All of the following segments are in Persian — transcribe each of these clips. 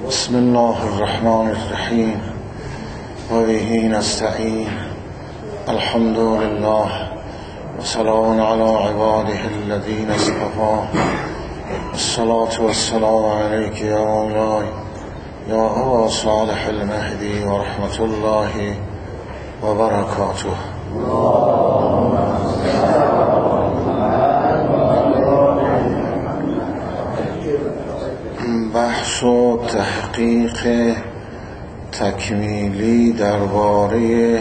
بسم الله الرحمن الرحیم و به نستعین. الحمد لله و سلام علی عباده الذین اصطفی. الصلاة والسلام علیک یا مولاي یا ابا صالح المهدی و رحمت الله و برکاته. بحث و تحقیق تکمیلی درباره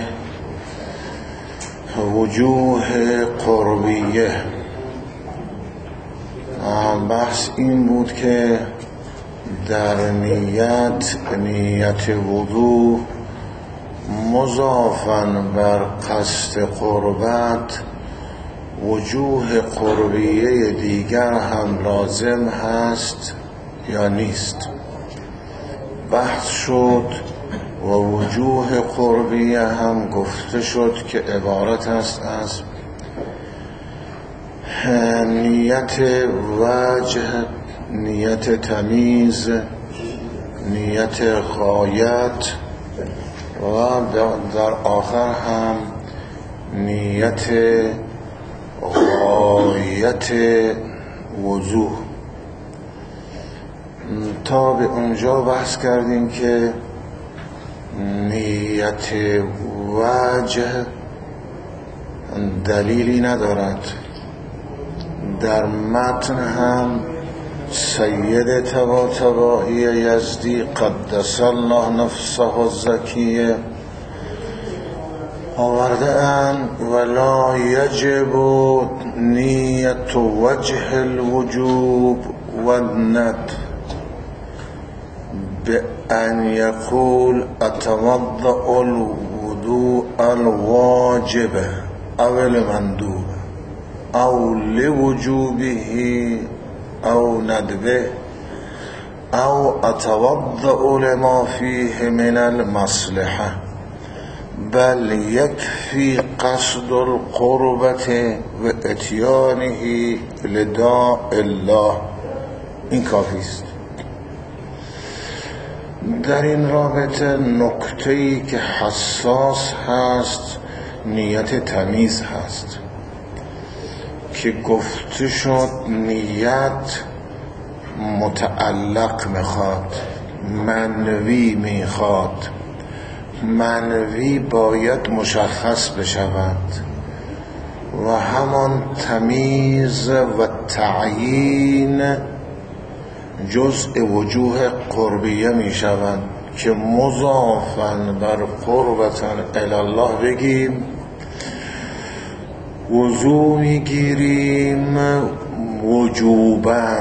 وجوه قربیه. بحث این بود که در نیت وضو مضافاً بر قصد قربت وجوه قربیه دیگر هم لازم هست یا نیست. بحث شد و وجوه قربیه هم گفته شد که عبارت است از نیت وجه، نیت تمیز، نیت غایت و در آخر هم نیت غایت وضوح. تا به اونجا بحث کردیم که نیت وجه دلیلی ندارد. در متن هم سید طباطبایی یزدی قدس الله نفسه الزکیه آورده اند ولا یجب نیت وجه الوجوب و الند بأن يقول أتوضأ الوضوء الواجب أو المندوب أو لوجوبه أو ندبه أو أتوضأ لما فيه من المصلحة، بل يكفي قصد القربة واتيانه لداء الله. این کافی است. در این رابطه نکته‌ای که حساس هست نیت تمیز هست که گفته شد نیت متعلق میخواد، منوی میخواد، منوی باید مشخص بشود و همان تمیز و تعیین جزء وجوه قربیه می شوند که مضافاً بر قربتاً الله بگیم وضو می گیریم وجوباً،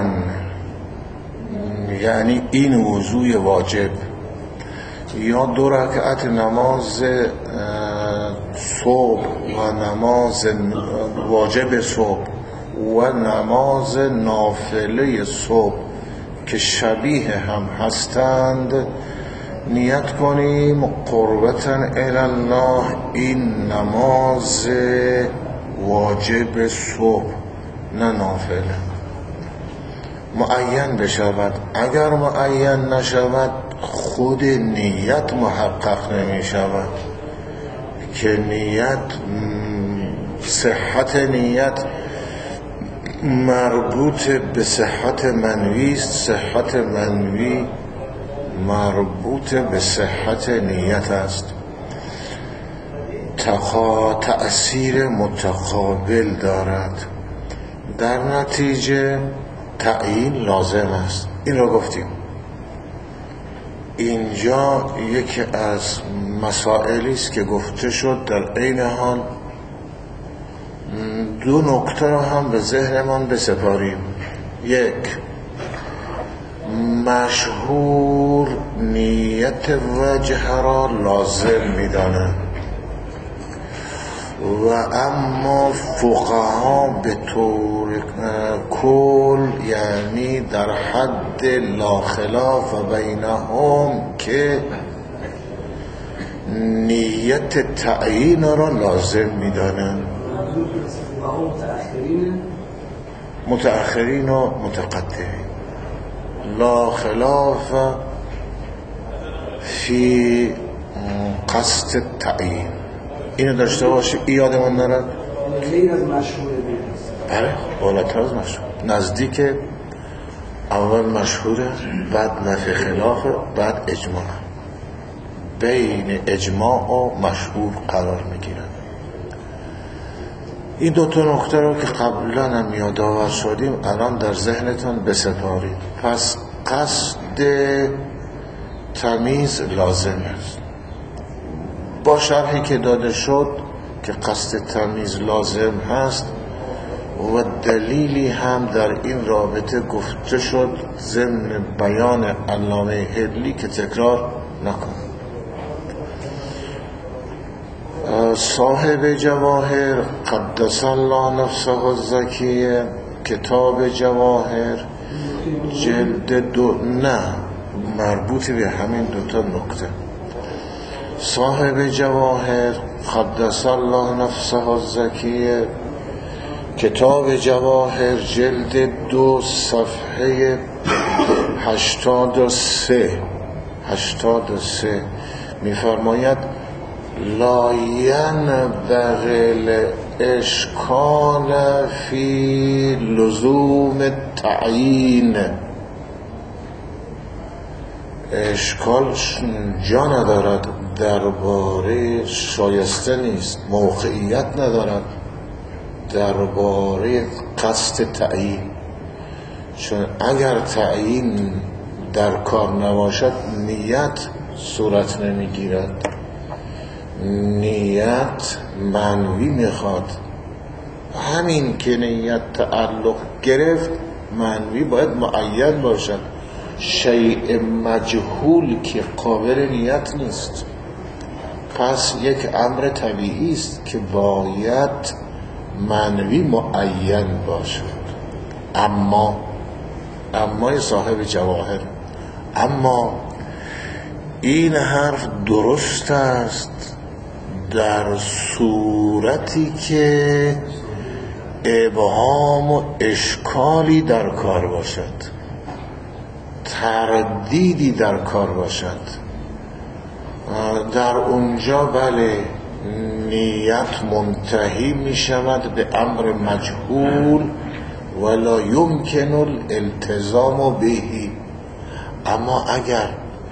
یعنی این وضوی واجب، یا 2 رکعت نماز صبح و نماز واجب صبح و نماز نافله صبح که شبیه هم هستند نیت کنیم قربتاً الله این نماز واجب صبح نه نافله معین بشود. اگر معین نشود خود نیت محقق نمی شود که نیت صحت نیت مربوط به صحت منوی است، صحت منوی مربوط به صحت نیت است. تأثیر متقابل دارد. در نتیجه تعیین لازم است. این را گفتیم. اینجا یکی از مسائلی است که گفته شد در عین حال 2 نکته را هم به ذهنمان بسپاریم. 1 مشهور نیت وجه را لازم می‌دانند و اما فقها به طور کل یعنی در حد لا خلاف بینهم که نیت تعیین را لازم می‌دانند. متأخرین و متقدمین لا خلاف فی قصد تعیین. اینو داشته باشه، این یادمون نرد. غیر از مشهور بیرست. بله، بالاتر از مشهور، نزدیک اول مشهوره، بعد نفی خلافه، بعد اجماع، بین اجماع و مشهور قرار میگیرن. این دوتا نکته رو که قبلا هم یادآور شدیم الان در ذهنتان بسپارید. پس قصد تمیز لازم است با شرحی که داده شد که قصد تمیز لازم هست و دلیلی هم در این رابطه گفته شد ضمن بیان علامه حبلی که تکرار نکن. صاحب جواهر قدس الله نفسه الزکیه، کتاب جواهر جلد 2، نه مربوط به همین دوتا نکته. صاحب جواهر قدس الله نفسه الزکیه، کتاب جواهر جلد 2 صفحه 83 می‌فرماید لا ینبغی الاشکال فی لزوم التعیین. اشکال جا ندارد درباره، شایسته نیست، موقعیت ندارد درباره قصد تعیین، چون اگر تعیین در کار نباشد نیت صورت نمیگیرد. نیت منوی میخواد، همین که نیت تعلق گرفت منوی باید معین باشد. شیء مجهول که قابل نیت نیست، پس یک امر طبیعی است که باید منوی معین باشد. اما صاحب جواهر، اما این حرف درست است در صورتی که ابهام و اشکالی در کار باشد، تردیدی در کار باشد. در اونجا بله نیت منتهی می شود به امر مجهول ولا یمکن الالتزام بهی. اما اگر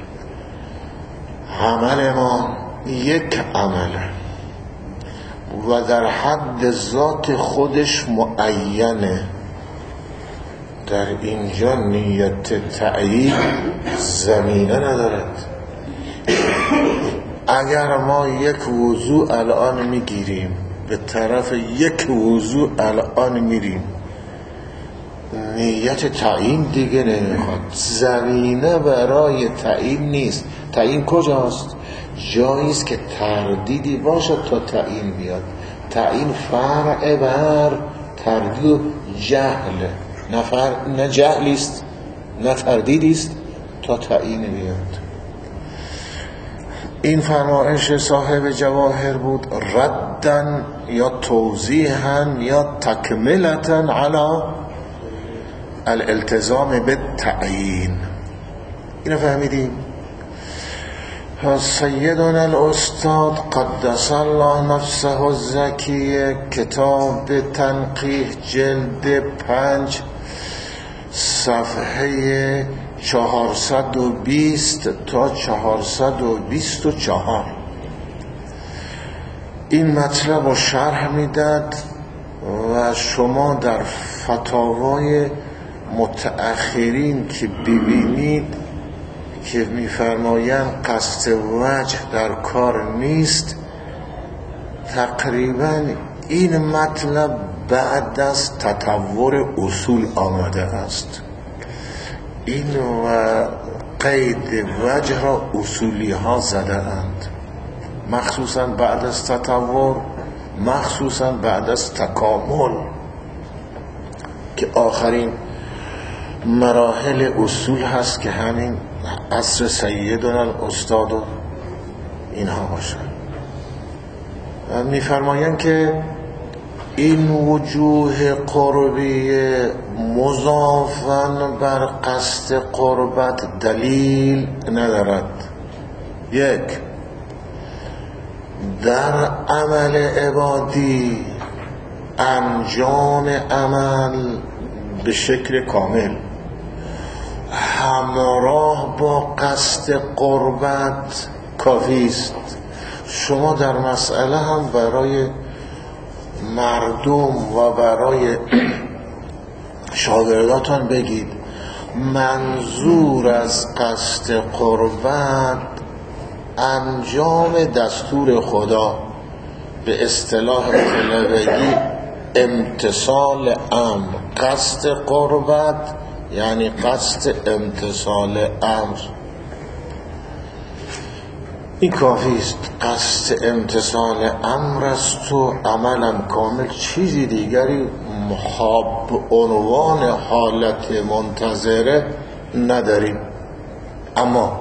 عمل ما یک عمله و در حد ذات خودش معینه، در اینجا نیت تعیین زمینه ندارد. اگر ما یک وضوع الان میگیریم، به طرف یک وضوع الان میریم، نیت تعیین دیگه نمیخواد، زمینه برای تعیین نیست. تعیین کجاست؟ جاییست که تردیدی باشد تا تعیین بیاد. تعیین فرع بر تردید جهل، نه جهلیست نه تردیدیست تا تعیین بیاد. این فرمایش صاحب جواهر بود ردن یا توضیحا یا تکملتن علی الالتزام بالتعیین. اینو فهمیدیم؟ سیدنا الاستاد قدس الله نفسه الزکیه، کتاب تنقیح جلد 5 صفحه 420 تا 424 این مطلب رو شرح میداد و شما در فتاوای متأخرین که ببینید که میفرمایند قصد وجه در کار نیست، تقریبا این مطلب بعد از تطور اصول آمده است. این و قید وجه را اصولی ها زده اند، مخصوصا بعد از تطور، مخصوصا بعد از تکامل که آخرین مراحل اصول هست که همین عصر سیدنا الاستاد و اینها باشن. میفرمایند که این وجوه قربیه مضافن بر قصد قربت دلیل ندارد. یک، در عمل عبادی انجام عمل به شکل کامل همراه با قصد قربت کافی است. شما در مسئله هم برای مردم و برای شاگرداتان بگید منظور از قصد قربت انجام دستور خدا، به اصطلاح طلبگی امتثال امر. قصد قربت یعنی قصد امتثال امر، این کافی است. قصد امتثال امر است و عملم کامل، چیزی دیگری محاب عنوان حالت منتظره نداریم. اما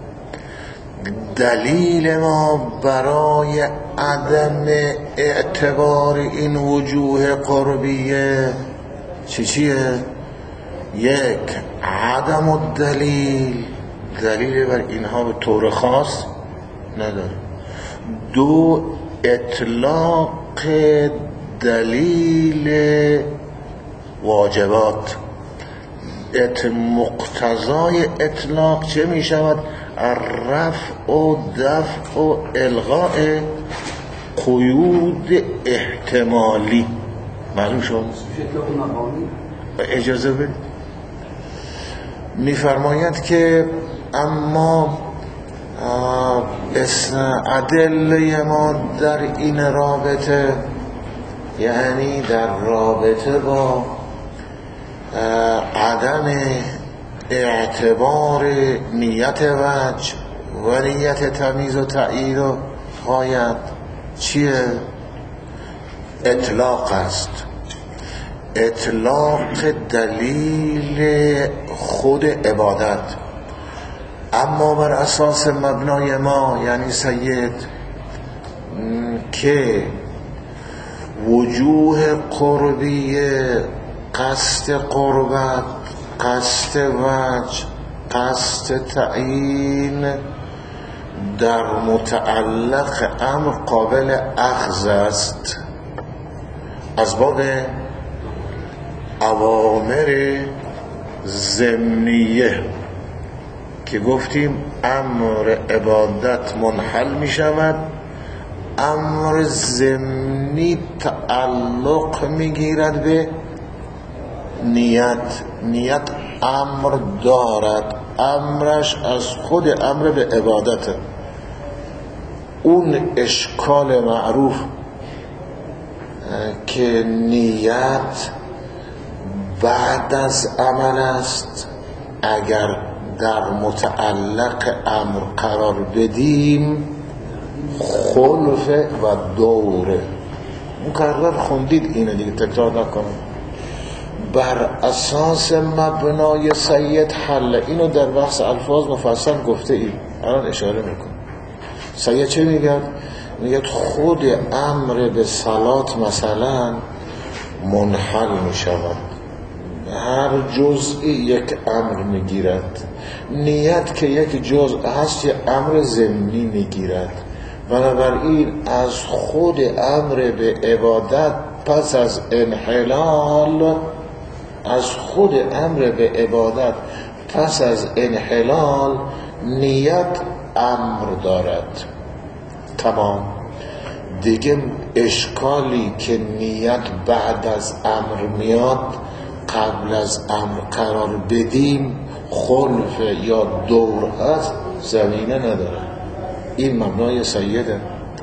دلیل ما برای عدم اعتبار این وجوه قربیه چیه؟ یک، عدم الدلیل، دلیل بر اینها به طور خاص نداره. دو، اطلاق دلیل واجبات. مقتضای اطلاق چه می شود؟ رفع و دفع و الغاء قیود احتمالی. معلوم شد؟ اجازه بدید میفرماید که اما ادله ما در این رابطه، یعنی در رابطه با عدم اعتبار نیت وجه و نیت تمییز و تأیید و غایت چیه؟ اطلاق است. اطلاق دلیل خود عبادت. اما بر اساس مبنای ما یعنی سید که وجوه قربیه، قصد قربت، قصد وجه، قصد تعیین در متعلق امر قابل اخذ است از باب اوامر ضمنیه که گفتیم امر عبادت منحل می شود، امر ضمنی تعلق می گیرد به نیت امر دارد، امرش از خود امر به عبادت. اون اشکال معروف که نیت بعد از عمل است، اگر در متعلق امر قرار بدیم خلف و دوره. مکرر خوندید اینو دیگه، تکرار نکنم. بر اساس مبنای سید حل، اینو در بحث الفاظ مفصل گفته ایم، الان اشاره میکنم. سید چه میگه؟ میگه خود امر به صلات مثلا منحل میشود، هر جزئی یک امر میگیرد. نیت که یک جزء هست یه امر ضمنی میگیرد. بنابراین از خود امر به عبادت پس از انحلال، از خود امر به عبادت پس از انحلال نیت امر دارد. تمام. دیگه اشکالی که نیت بعد از امر میاد قبل از امر قرار بدیم خلف یا دور هست زمینه نداره. این مبنای سیده.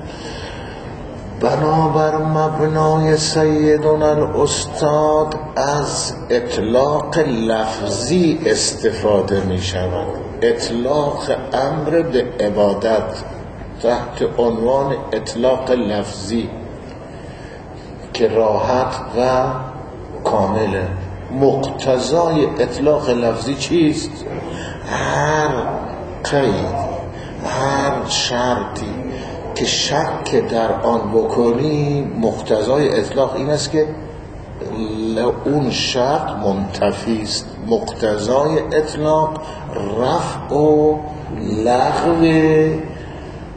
بنابر مبنای سیدنا الاستاد از اطلاق لفظی استفاده می شود. اطلاق امر به عبادت تحت عنوان اطلاق لفظی که راحت و کامله. مقتضای اطلاق لفظی چیست؟ هر قید، هر شرطی که شک در آن بکنی مقتضای اطلاق این است که اون شرط منتفی است. مقتضای اطلاق رفع و لغو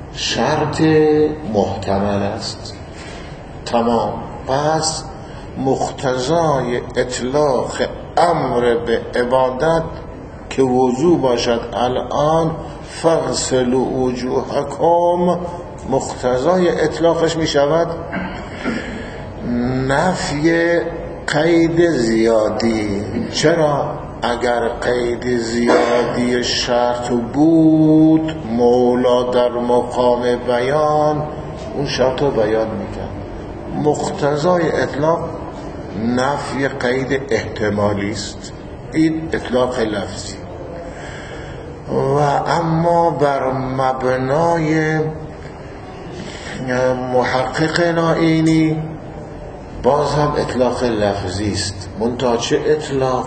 شرط محتمل است. تمام. پس مقتضای اطلاق امر به عبادت که وضو باشد الان فغسلوا وجوهکم، مقتضای اطلاقش می شود نفی قید زیادی. چرا؟ اگر قید زیادی شرط بود مولا در مقام بیان اون شرط رو بیان میکرد. مقتضای اطلاق نفی قید احتمالی است، این اطلاق لفظی. و اما بر مبنای محقق نائینی باز هم اطلاق لفظی است. منتها چه اطلاق؟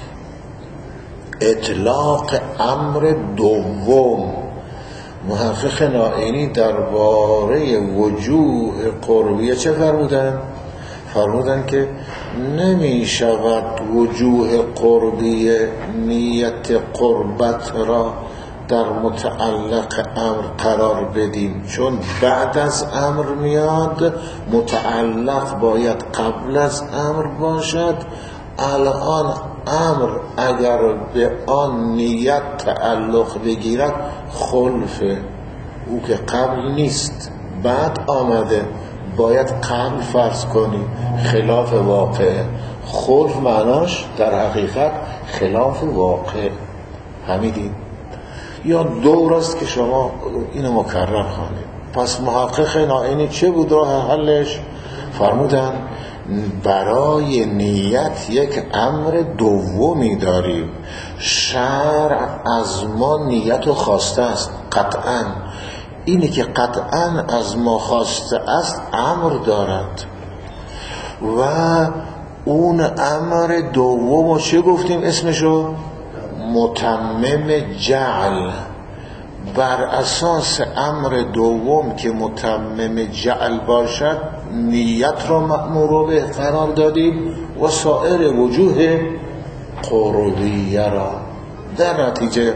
اطلاق امر دوم. محقق نائینی درباره وجوه قربیه چه فرمودن؟ فرمودن که نمی شود وجوه قربیه نیت قربت را در متعلق امر قرار بدیم، چون بعد از امر میاد، متعلق باید قبل از امر باشد. الان امر اگر به آن نیت تعلق بگیرد خلفه، او که قبل نیست بعد آمده، باید قبل فرض کنیم، خلاف واقع. خلف معناش در حقیقت خلاف واقع. فهمیدید؟ یا دور است که شما اینو مکرر خوانید. پس محقق نائینی چه بود راه حلش؟ فرمودن برای نیت یک امر دومی داریم. شرع از ما نیت رو خواسته است قطعاً. اینی که قطعاً از ما خواسته است امر دارد و اون امر دوم رو چه گفتیم اسمشو؟ متمم جعل. بر اساس امر دوم که متمم جعل باشد نیت را مأمور به قرار دادیم و سایر وجوه قربیه را. در نتیجه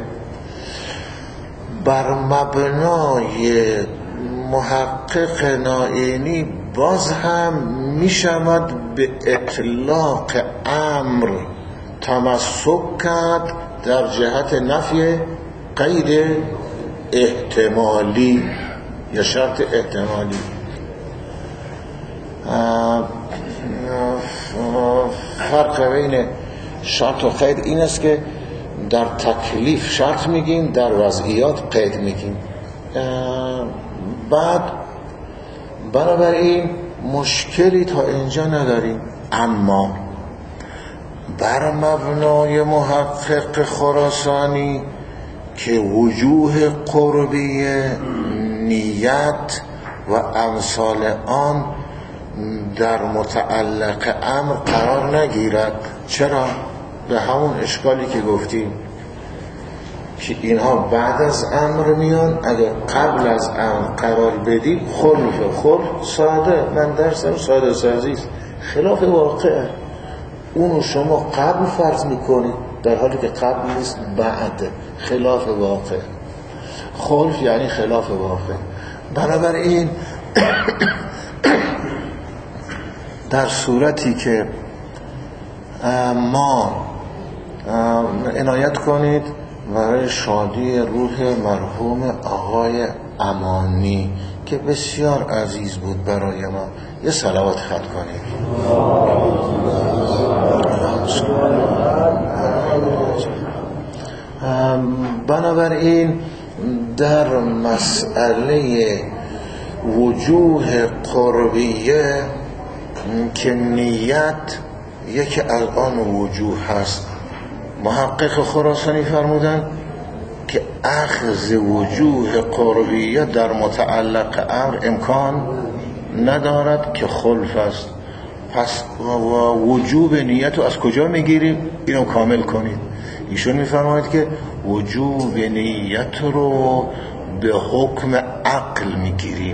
بر مبنای محقق نائینی باز هم می شود به اطلاق امر تمسک کرد در جهت نفی قید احتمالی یا شرط احتمالی. فرق بین شرط و قید این است که در تکلیف شرط میگیم، در وضعیات قید میگیم. بعد بنابراین مشکلی تا اینجا نداریم. اما بر مبنای محقق خراسانی که وجوه قربیه نیت و امثال آن در متعلق امر قرار نگیرد. چرا؟ به همون اشکالی که گفتیم که اینها بعد از امر میان، اگر قبل از امر قرار بدیم خلف ساده، من درستم ساده سازی است، خلاف واقع. اونو شما قبل فرض میکنید در حالی که قبل نیست، بعد، خلاف واقع. خلف یعنی خلاف واقع. بنابراین در صورتی که ما عنایت کنید برای شادی روح مرحوم آقای امانی که بسیار عزیز بود برای ما، یه صلوات خط کنید. بنابراین در مسئله وجوه قربیه که نیت یکی الان وجوه هست، محقق خراسانی فرمودن که اخذ وجوه قربیه در متعلق امر امکان ندارد که خلف است. پس وجوب نیت رو از کجا میگیریم؟ اینو کامل کنید. ایشون میفرماید که وجوب نیت رو به حکم عقل میگیریم.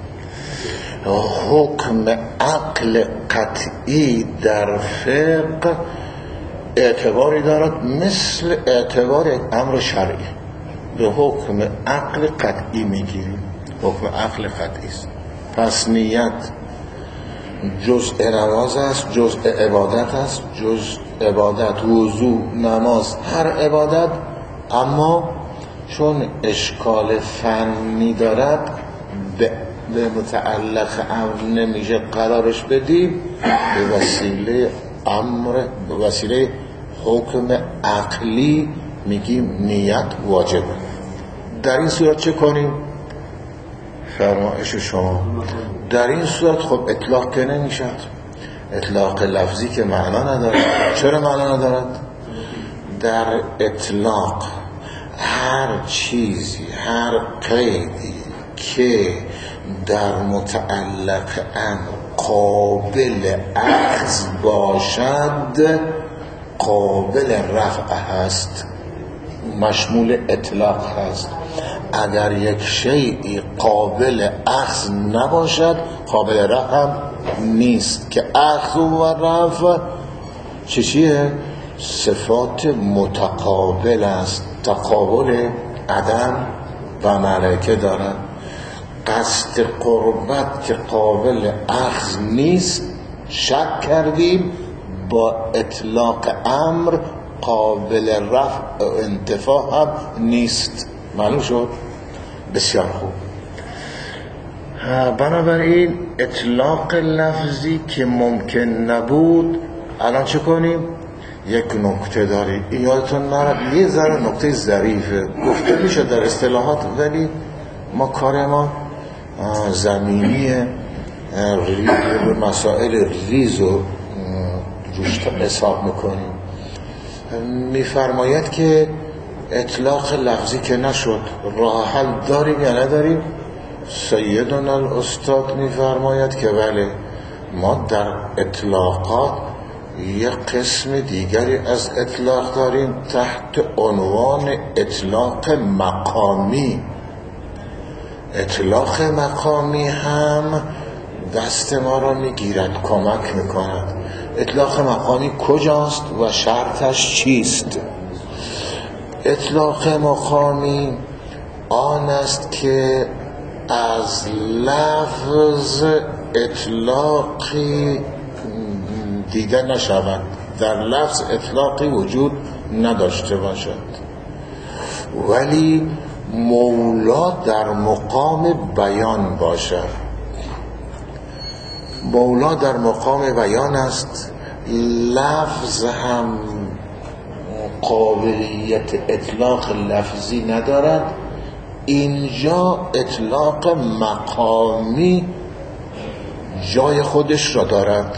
حکم عقل قطعی در فقه اعتباری دارد مثل اعتبار امر شرعی. به حکم عقل قطعی میگیریم. حکم عقل قطعی است. پس نیت جزء نماز است، جزء عبادت است، جزء عبادت وضو، نماز، هر عبادت، اما چون اشکال فنی دارد به متعلق امر نمیشه قرارش بدیم، به وسیله امر، به وسیله حکم عقلی میگیم نیت واجبه. در این صورت چه کنیم؟ فرمایش شما. در این صورت خب اطلاق که نمیشد، اطلاق لفظی که معنا ندارد. چرا معنا ندارد؟ در اطلاق هر چیزی، هر قیدی که در متعلق امر قابل اخذ باشد قابل رفع هست، مشمول اطلاق هست. اگر یک شیئی قابل اخذ نباشد قابل رفع هم نیست، که اخذ و رفع چیه؟ صفات متقابل است، تقابل عدم و ملکه دارد. قصد قربت که قابل اخذ نیست، شک کردیم، با اطلاق امر قابل رفع و انتفاع هم نیست. معلوم شد؟ بسیار خوب. بنابراین اطلاق لفظی که ممکن نبود، الان چه کنیم؟ یک نکته داریم، یادتون نرد، یه ذره نکته ظریفه، گفته میشه در اصطلاحات، ولی ما کار ما زمینی مسائل ریز و روش حساب میکنیم. میفرماید که اطلاق لفظی که نشد، راه حل داریم یا نداریم؟ سیدنا الاستاد میفرماید که بله، ما در اطلاقات یک قسم دیگری از اطلاق داریم تحت عنوان اطلاق مقامی. اطلاق مقامی هم دست ما را میگیرد، کمک میکند. اطلاق مقامی کجاست و شرطش چیست؟ اطلاق مقامی آن است که از لفظ اطلاقی دیده نشود، در لفظ اطلاقی وجود نداشته باشد، ولی مولا در مقام بیان باشد. مولا در مقام بیان است، لفظ هم قابلیت اطلاق لفظی ندارد. اینجا اطلاق مقامی جای خودش را دارد.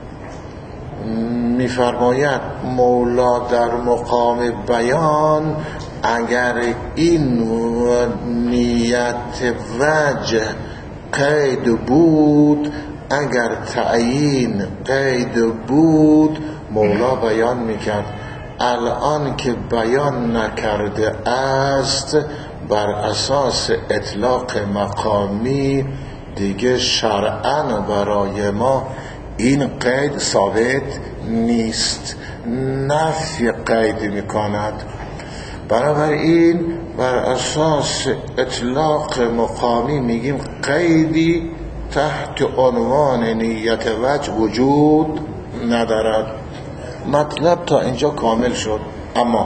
میفرماید مولا در مقام بیان اگر این نیت وجه قید بود، اگر تعیین قید بود، مولا بیان میکرد. الان که بیان نکرده است، بر اساس اطلاق مقامی دیگه شرعاً برای ما این قید ثابت نیست، نفی قید میکند. بنابراین بر اساس اطلاق مقامی میگیم قیدی تحت عنوان نیت وجه وجود ندارد. مطلب تا اینجا کامل شد، اما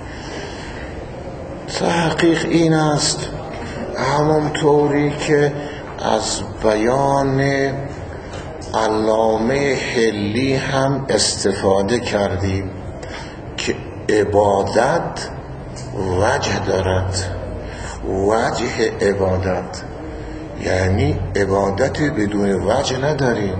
تحقیق این است همونطوری که از بیان علامه حلی هم استفاده کردیم که عبادت وجه دارد. وجه عبادت یعنی عبادت بدون وجه نداریم،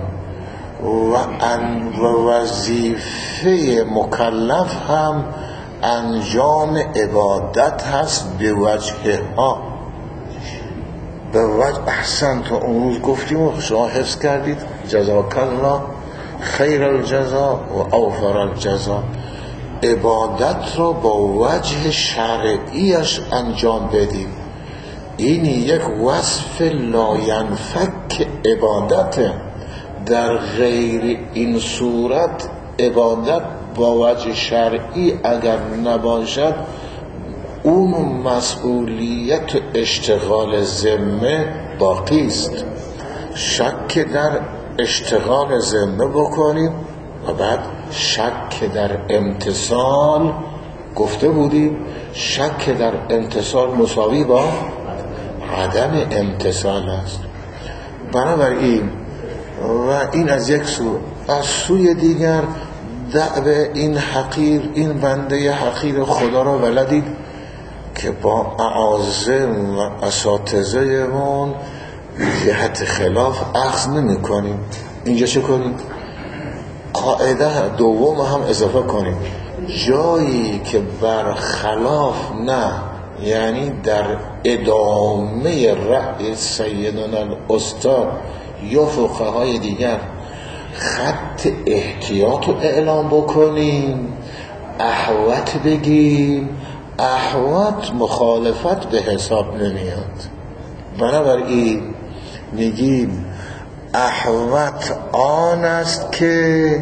و وظیفه مکلف هم انجام عبادت هست به وجه ها، به وجه. احسن، تا اون روز گفتیم و شما حفظ کردید، جزاک الله خیر الجزا و اوفر الجزا. عبادت را با وجه شرعیش انجام بدیم. این یک وصف لاینفک عبادته. در غیر این صورت عبادت با وجه شرعی اگر نباشد، اون مسئولیت اشتغال ذمه باقی است. شک در اشتغال ذمه بکنیم و بعد شک در امتثال. گفته بودیم شک در امتثال مساوی با عدم امتثال است. بنابراین و این از یک سو، از سوی دیگر دعوه این حقیر، این بنده حقیر خدا را ولدید که با اعاظم و اساتذه من جهت خلاف اخذ نمی کنیم. اینجا چه کنیم؟ قاعده دوم هم اضافه کنیم، جایی که برخلاف نه، یعنی در ادامه رأی سیدنا الاستاد یا فقهای دیگر خط احتیاط رو اعلام بکنیم، احوط بگیم. احوط مخالفت به حساب نمیاد. بنابراین میگیم احوط آن است که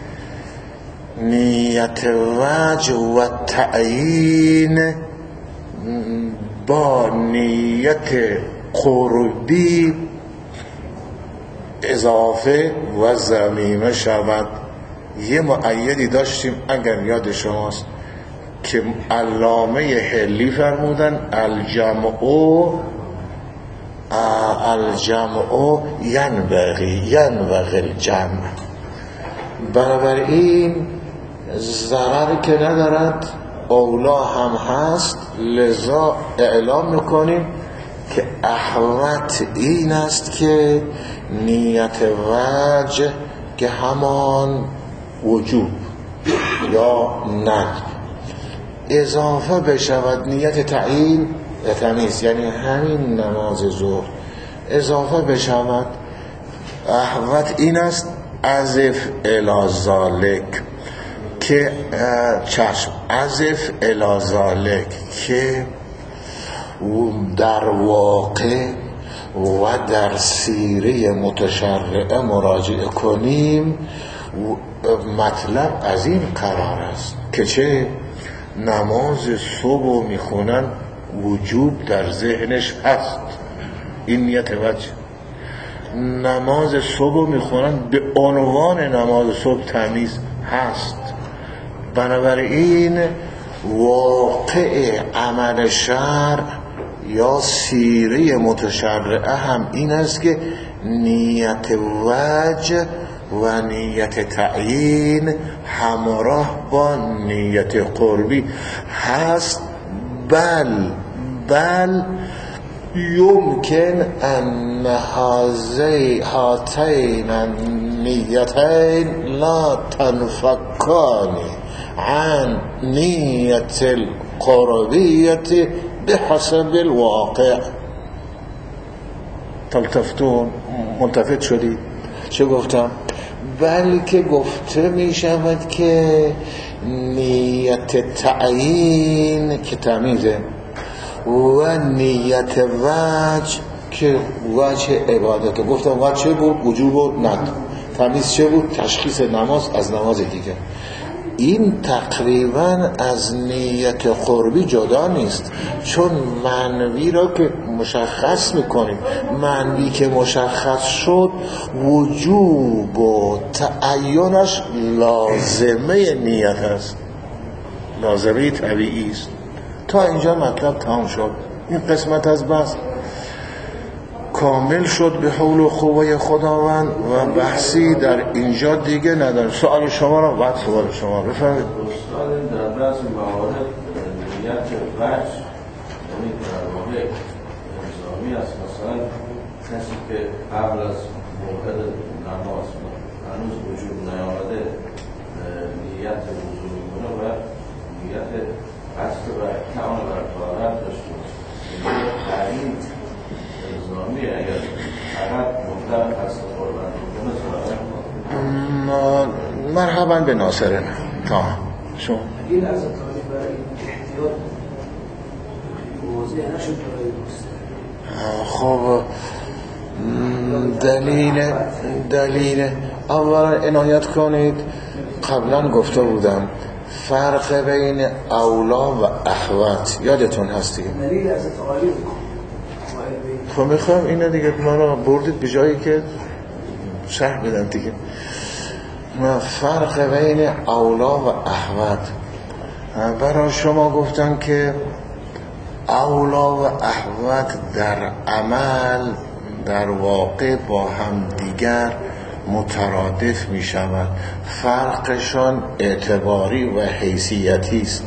نیت وجه و تعیین با نیت قربی اضافه و ضمیمه شود. یه مؤیدی داشتیم اگر یاد شماست که علامه حلی فرمودن الجمع ینبغی الجمع. بنابراین ضرری که ندارد اولا هم هست، لذا اعلام میکنیم که احوط این است که نیت وجه که همان وجوب یا ندب اضافه بشود، نیت تعیین تمیز یعنی همین نماز ظهر اضافه بشود. احوط این است عزف الی ذالک که چشم عزف الی ذالک که در واقع و در سیره متشرعه مراجعه کنیم. مطلب از این قرار است که چه نماز صبح میخونن وجوب در ذهنش هست، این نیت وجه. نماز صبح میخونن به عنوان نماز صبح تمیز هست. بنابراین واقع عمل شرع یا سیره متشرعه هم این است که نیت وجه و نیت تعیین همراه با نیت قربی هست. بل یمکن ان هاتین النیتین لا تنفکان عن نیت القربیت بحسب الواقع. تلتفتون ملتفت شدید؟ چه گفتم؟ بلکه گفته می شود که نیت تعیین که تمیزه و نیت وجه که وجه عبادته. گفتم وجه چه بود؟ وجوب و ند. تمیز چه بود؟ تشخیص نماز از نماز دیگه. این تقریبا از نیت قربی جدا نیست، چون معنوی را که مشخص میکنیم، معنوی که مشخص شد وجوب و تعینش لازمه نیت است، لازمه طبیعی است. تا اینجا مطلب تمام شد. این قسمت از بحث کامل شد به حول و قوه خداوند و بحثی در اینجا دیگه نداریم. سوال شما را بعد سوال شما بفرمایید. استاد در بعضی موارد نیت وجه یعنی در واقع الزامی است. مثلا کسی که قبل از موعد نماز هنوز وجود نیامده نیت وضو میکنه و نیت قصد و تعامل بر طهارت داشته باشه، در این الزامی اگر فقط مطلق قصد قربان بکنه مرحبا به ناصرن. تا شما این از تاریخ برای احتیاط موضوع نشد برای دوست. خب دلیل اولا عنایت کنید، قبلا گفته بودم فرق بین اولا و اخوت یادتون هست دیگه؟ دلیل از تعالی خب میخوام اینو دیگه ما رو بردید به جایی که شرح بدم دیگه. فرق بین اولا و اخوت برای شما گفتم که اولا و اخوت در عمل در واقع با هم دیگر مترادف می شود. فرقشان اعتباری و حیثیتی است.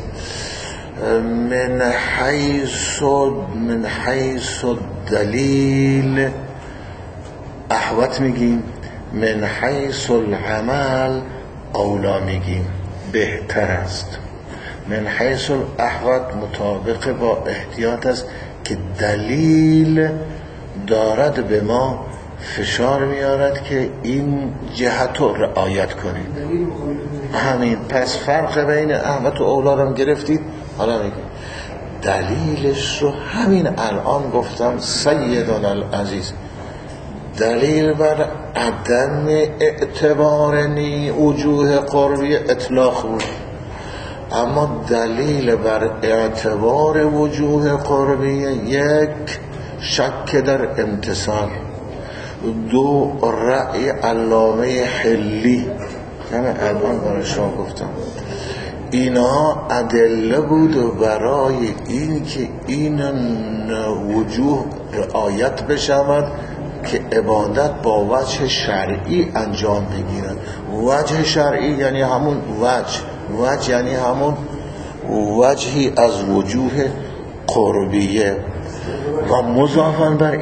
من حیث دلیل احوت میگیم، من حیث العمل اولا میگیم، بهتر است. من حیث الاحوت مطابق با احتیاط است که دلیل دارد به ما فشار میارد که این جهت رو رعایت کنید. همین. پس فرق بین احوت و اولا رو گرفتید. حالا میگیم دلیلش رو همین الان گفتم سیدنا العزیز. دلیل بر عدم اعتبار وجوه قربی اطلاق بود، اما دلیل بر اعتبار وجوه قربی یک شک در امتصال، دو رأی علامه حلی. یعنی الان برای شما گفتم اینا ادله بود برای این که این وجوه رعایت بشود که عبادت با وجه شرعی انجام بگیرد. وجه شرعی یعنی همون وجه یعنی همون وجهی از وجوه قربیه. و مضافاً بر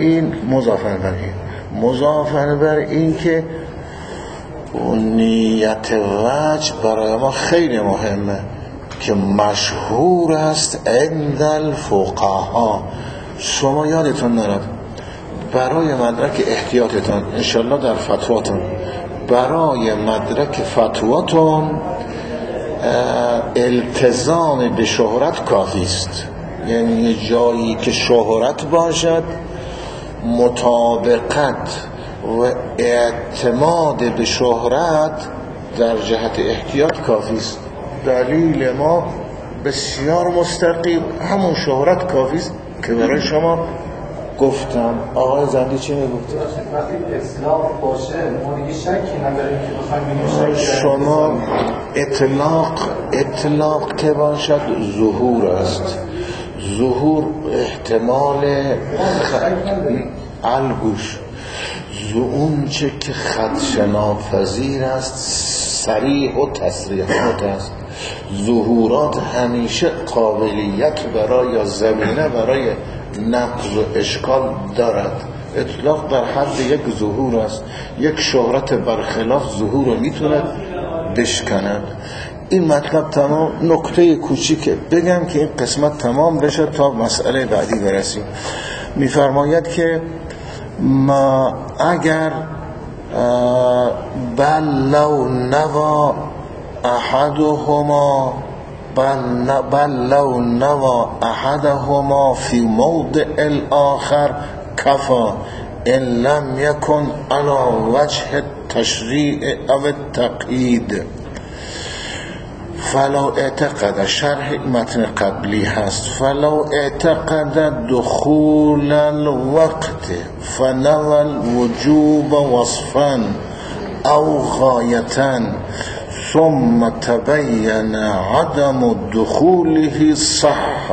این که نیت وجه برای ما خیلی مهمه که مشهور است عند الفقها. شما یادتون نرد برای مدرک احتیاطتون انشالله در فتواتون، برای مدرک فتواتون التزام به شهرت کافی است. یعنی جایی که شهرت باشد مطابقت و اعتماد به شهرت در جهت احتیاط کافی است. دلیل ما بسیار مستقیم همون شهرت کافی است که برای شما گفتم. آقای زندی چی میگفت؟ وقتی اطلاق باشه ما دیگه شکی نداریم که بخوایم شما اطلاق که باشد ظهور است. ظهور احتمال الگوش اون چه که خدشناپذیر است صریح و تصریحات است. ظهورات همیشه قابلیت برای زمینه برای نقض و اشکال دارد. اطلاق در حد یک ظهور است. یک شهرت برخلاف ظهور رو میتونه بشکند. این مطلب تمام. نکته کوچیکه بگم که این قسمت تمام بشه تا مسئله بعدی برسیم. میفرماید که ما اگر بل لو نوا احدهما فی موضع الاخر کفا ان لم یکن علی وجه التشریع او التقیید فلو اعتقد. شرح متن قبلی هست. فلو اعتقد دخول الوقت فنوى الوجوب وصفا او غایتا ثم تبین عدم دخوله صح.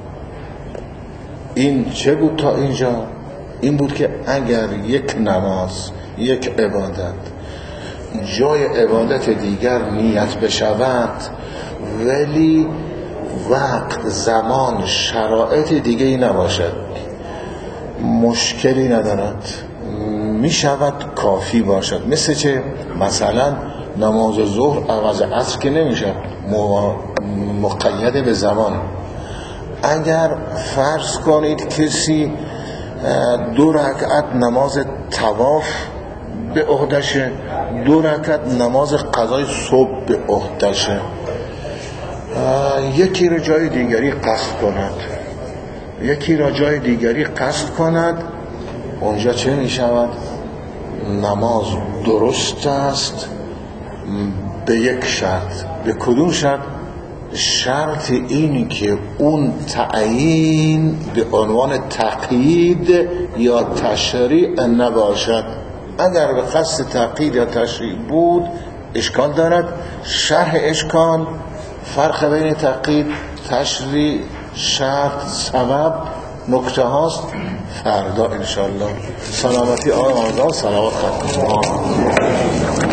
این چه بود تا اینجا؟ این بود که اگر یک نماز، یک عبادت جای عبادت دیگر نیت بشود ولی وقت، زمان، شرایط دیگه ای نباشد، مشکلی ندارد، می شود کافی باشد. مثل چه؟ مثلا نماز ظهر عوض عصر که نمیشه، مقید به زمان. اگر فرض کنید کسی 2 رکعت نماز طواف به عهدشه، 2 رکعت نماز قضای صبح به عهدشه، یکی را جای دیگری قصد کند، اونجا چه می شود؟ نماز درست است به یک شرط. به کدوم شرط؟ شرط اینی که اون تعیین به عنوان تقیید یا تشریع نباشد. اگر به قصد تقیید یا تشریع بود اشکال دارد. شرح اشکال فرق بین تقیید، تشریع، شرط، سبب نکته هاست. فردا انشاءالله. سلامتی آقای آزاد، سلامت خدمت